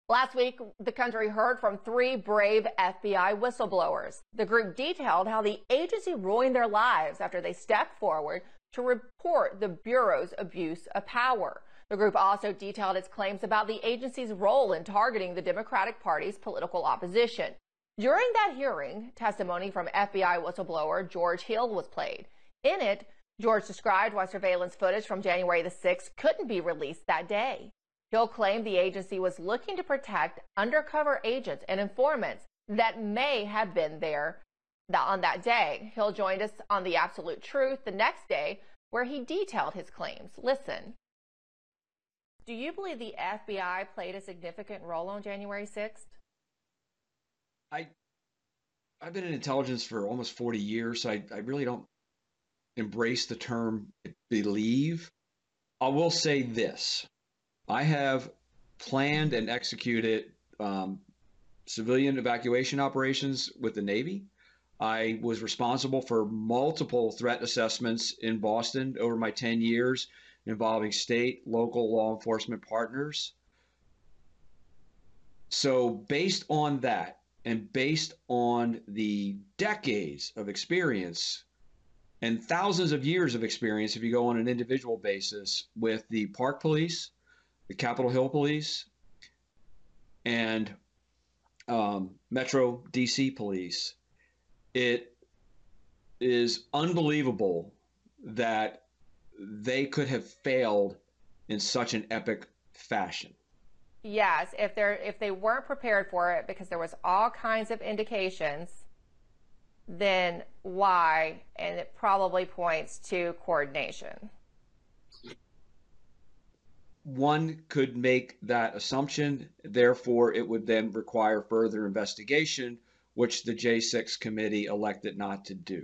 Last week, the country heard from three brave FBI whistleblowers. The group detailed how the agency ruined their lives after they stepped forward to report the Bureau's abuse of power. The group also detailed its claims about the agency's role in targeting the Democratic Party's political opposition. During that hearing, testimony from FBI whistleblower George Hill was played. In it, George described why surveillance footage from January the 6th couldn't be released that day. Hill claimed the agency was looking to protect undercover agents and informants that may have been there on that day. Hill joined us on The Absolute Truth the next day, where he detailed his claims. Listen. Do you believe the FBI played a significant role on January 6th? I've been in intelligence for almost 40 years, so I really don't embrace the term believe. I will say this. I have planned and executed civilian evacuation operations with the Navy. I was responsible for multiple threat assessments in Boston over my 10 years involving state, local law enforcement partners. So based on that and based on the decades of experience and thousands of years of experience, if you go on an individual basis with the Park Police, the Capitol Hill Police, and Metro DC Police, it is unbelievable that they could have failed in such an epic fashion. Yes, if they weren't prepared for it because there was all kinds of indications, then why? And it probably points to coordination. One could make that assumption. Therefore, it would then require further investigation, which the J6 committee elected not to do.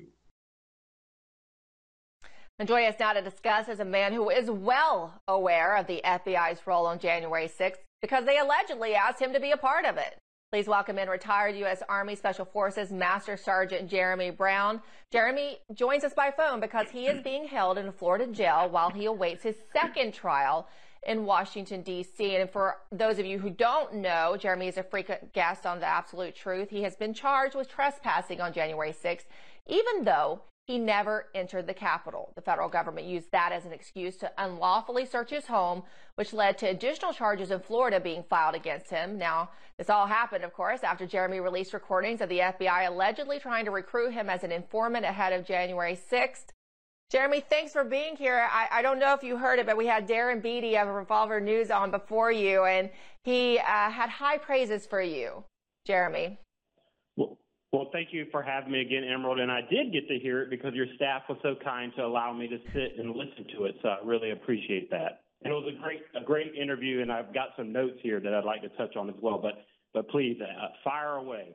And joining us now to discuss is a man who is well aware of the FBI's role on January 6th because they allegedly asked him to be a part of it. Please welcome in retired U.S. Army Special Forces Master Sergeant Jeremy Brown. Jeremy joins us by phone because he is being held in a Florida jail while he awaits his second trial in Washington, D.C. And for those of you who don't know, Jeremy is a frequent guest on The Absolute Truth. He has been charged with trespassing on January 6th, even though he never entered the Capitol. The federal government used that as an excuse to unlawfully search his home, which led to additional charges in Florida being filed against him. Now, this all happened, of course, after Jeremy released recordings of the FBI allegedly trying to recruit him as an informant ahead of January 6th. Jeremy, thanks for being here. I don't know if you heard it, but we had Darren Beattie of Revolver News on before you, and he had high praises for you, Jeremy. Well, thank you for having me again, Emerald. And I did get to hear it because your staff was so kind to allow me to sit and listen to it. So I really appreciate that. And it was a great interview, and I've got some notes here that I'd like to touch on as well. But please, fire away.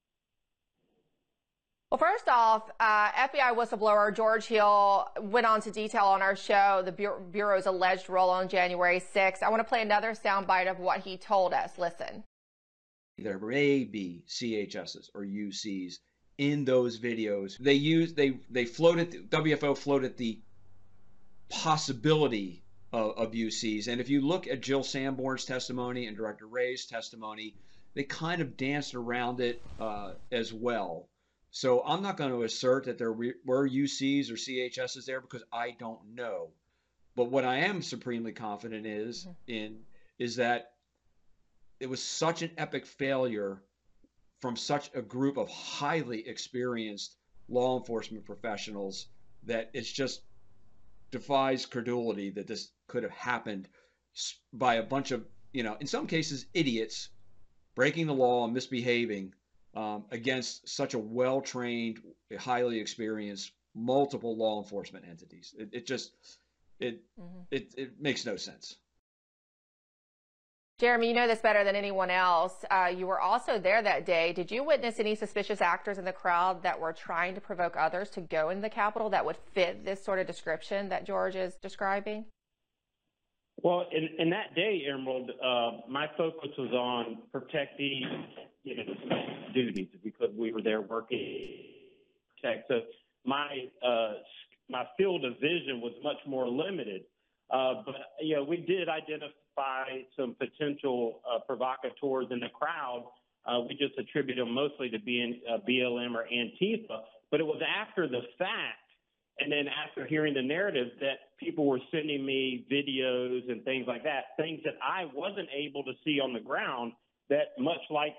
Well, first off, FBI whistleblower George Hill went on to detail on our show the Bureau's alleged role on January 6th. I want to play another soundbite of what he told us. Listen. There may be CHSs or UCs in those videos. They floated, WFO floated the possibility of UCs. And if you look at Jill Sanborn's testimony and Director Wray's testimony, they kind of danced around it as well. So I'm not going to assert that there were UCs or CHSs there because I don't know. But what I am supremely confident is that it was such an epic failure from such a group of highly experienced law enforcement professionals that it just defies credulity that this could have happened by a bunch of, in some cases, idiots breaking the law and misbehaving against such a well-trained, highly experienced, multiple law enforcement entities. It makes no sense. Jeremy, you know this better than anyone else. You were also there that day. Did you witness any suspicious actors in the crowd that were trying to provoke others to go in the Capitol that would fit this sort of description that George is describing? Well, in that day, Emerald, my focus was on protecting duties because we were there working to protect. So my field of vision was much more limited. But we did identify by some potential provocateurs in the crowd. We just attribute them mostly to being BLM or Antifa. But it was after the fact, and then after hearing the narrative, that people were sending me videos and things like that, things that I wasn't able to see on the ground, that much like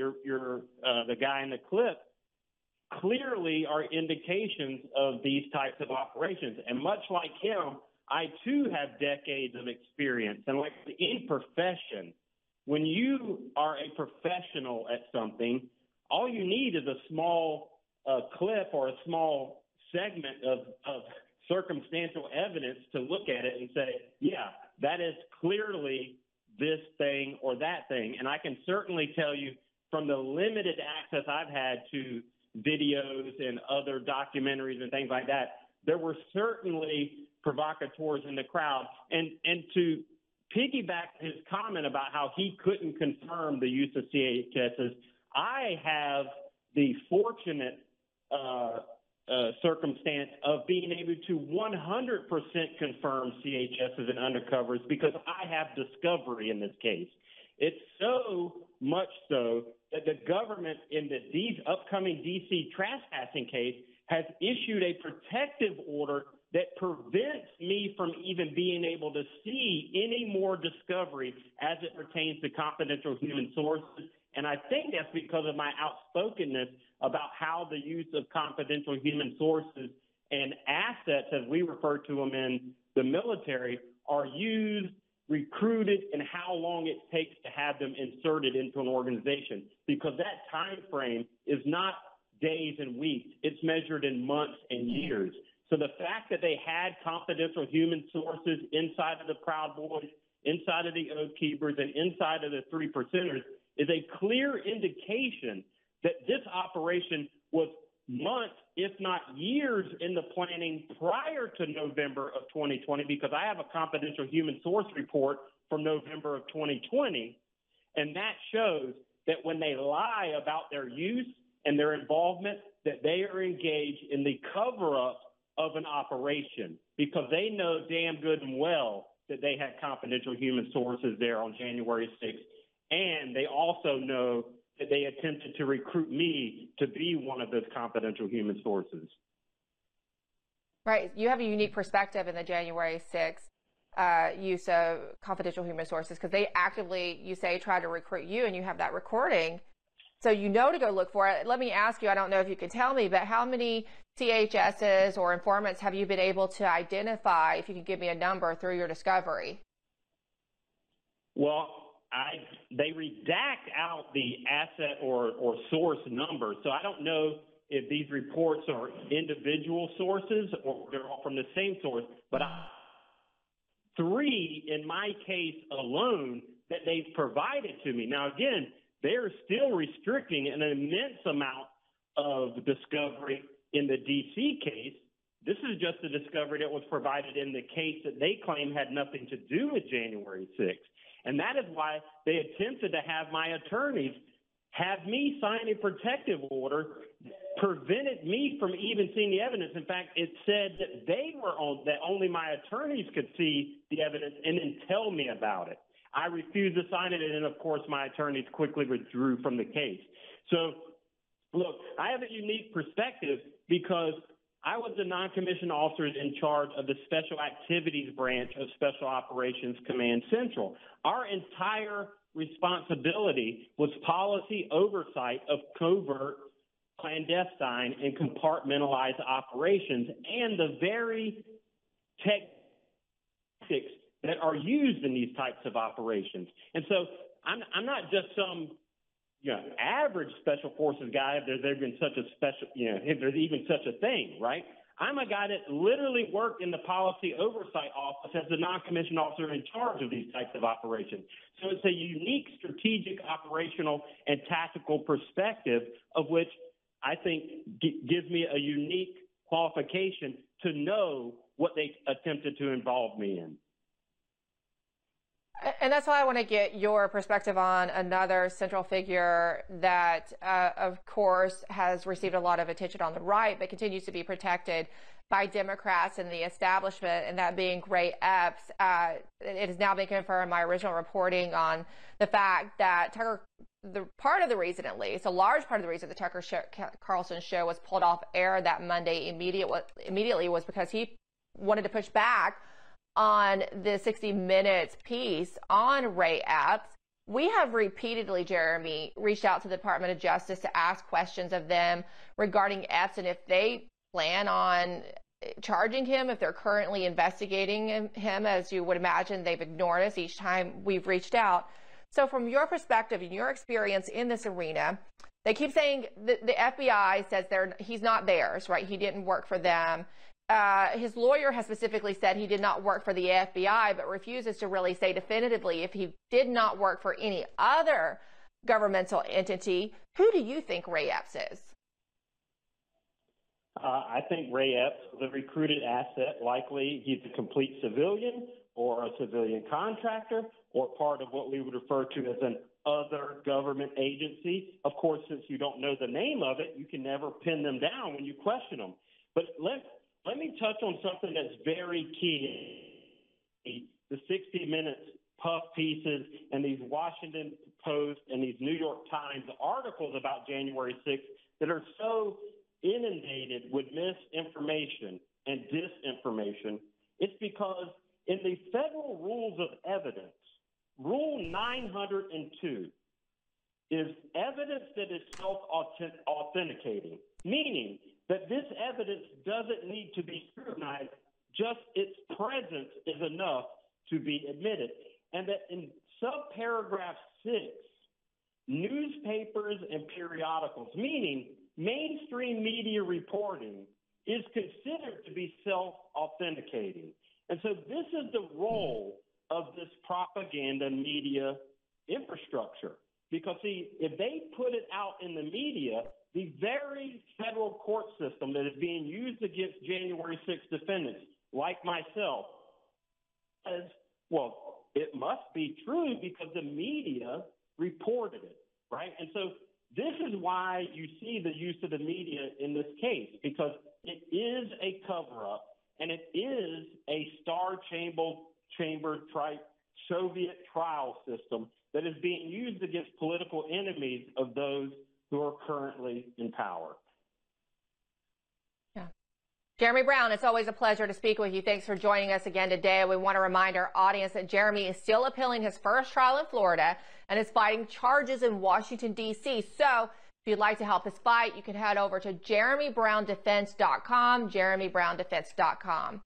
the guy in the clip, clearly are indications of these types of operations. And much like him, I too have decades of experience. And like any profession, when you are a professional at something, all you need is a small clip or a small segment of circumstantial evidence to look at it and say, yeah, that is clearly this thing or that thing. And I can certainly tell you from the limited access I've had to videos and other documentaries and things like that, there were certainly provocateurs in the crowd. And to piggyback his comment about how he couldn't confirm the use of CHSs, I have the fortunate circumstance of being able to 100% confirm CHSs and undercovers because I have discovery in this case. It's so much so that the government in the upcoming D.C. trespassing case has issued a protective order that prevents me from even being able to see any more discovery as it pertains to confidential human sources. And I think that's because of my outspokenness about how the use of confidential human sources and assets, as we refer to them in the military, are used, recruited, and how long it takes to have them inserted into an organization. Because that time frame is not days and weeks. It's measured in months and years. So the fact that they had confidential human sources inside of the Proud Boys, inside of the Oath Keepers, and inside of the 3 Percenters is a clear indication that this operation was months, if not years, in the planning prior to November of 2020, because I have a confidential human source report from November of 2020, and that shows that when they lie about their use and their involvement, that they are engaged in the cover-up of an operation, because they know damn good and well that they had confidential human sources there on January 6th, and they also know that they attempted to recruit me to be one of those confidential human sources. Right. You have a unique perspective in the January 6th use of confidential human sources, because they actively, you say, try to recruit you, and you have that recording. So you know to go look for it. Let me ask you, I don't know if you can tell me, but how many CHSs or informants have you been able to identify, if you could give me a number, through your discovery? Well, they redact out the asset or source number, so I don't know if these reports are individual sources or they're all from the same source, but 3 in my case alone that they've provided to me. Now, again, they're still restricting an immense amount of discovery in the D.C. case. This is just the discovery that was provided in the case that they claim had nothing to do with January 6th. And that is why they attempted to have my attorneys have me sign a protective order, prevented me from even seeing the evidence. In fact, it said that that only my attorneys could see the evidence and then tell me about it. I refused to sign it, and then, of course, my attorneys quickly withdrew from the case. So, look, I have a unique perspective because I was the non-commissioned officer in charge of the Special Activities Branch of Special Operations Command Central. Our entire responsibility was policy oversight of covert, clandestine, and compartmentalized operations, and the very tactics that are used in these types of operations. And so I'm not just some average special forces guy, if there's even such a if there's even such a thing, right? I'm a guy that literally worked in the policy oversight office as the non-commissioned officer in charge of these types of operations. So it's a unique strategic, operational, and tactical perspective of which I think gives me a unique qualification to know what they attempted to involve me in. And that's why I want to get your perspective on another central figure that, of course, has received a lot of attention on the right, but continues to be protected by Democrats and the establishment, and that being Ray Epps. It has now been confirmed, my original reporting on the fact that part of the reason, at least, a large part of the reason the Tucker Carlson show was pulled off air that Monday immediately was because he wanted to push back on the 60 Minutes piece on Ray Epps. We have repeatedly, Jeremy, reached out to the Department of Justice to ask questions of them regarding Epps and if they plan on charging him, if they're currently investigating him. As you would imagine, they've ignored us each time we've reached out. So from your perspective and your experience in this arena, they keep saying the FBI says he's not theirs, right? He didn't work for them. His lawyer has specifically said he did not work for the FBI, but refuses to really say definitively if he did not work for any other governmental entity. Who do you think Ray Epps is? I think Ray Epps is a recruited asset. Likely he's a complete civilian or a civilian contractor or part of what we would refer to as an other government agency. Of course, since you don't know the name of it, you can never pin them down when you question them. But let me touch on something that's very key. The 60 Minutes puff pieces and these Washington Post and these New York Times articles about January 6th that are so inundated with misinformation and disinformation. It's because in the federal rules of evidence, Rule 902 is evidence that is self-authenticating, meaning that this evidence doesn't need to be scrutinized, just its presence is enough to be admitted. And that in subparagraph 6, newspapers and periodicals, meaning mainstream media reporting, is considered to be self-authenticating. And so this is the role of this propaganda media infrastructure. Because, see, if they put it out in the media, the very federal court system that is being used against January 6th defendants, like myself, says, well, it must be true because the media reported it, right? And so this is why you see the use of the media in this case, because it is a cover-up and it is a Star Chamber Soviet trial system that is being used against political enemies of those who are currently in power. Yeah. Jeremy Brown, it's always a pleasure to speak with you. Thanks for joining us again today. We want to remind our audience that Jeremy is still appealing his first trial in Florida and is fighting charges in Washington, D.C. So if you'd like to help his fight, you can head over to JeremyBrownDefense.com, JeremyBrownDefense.com.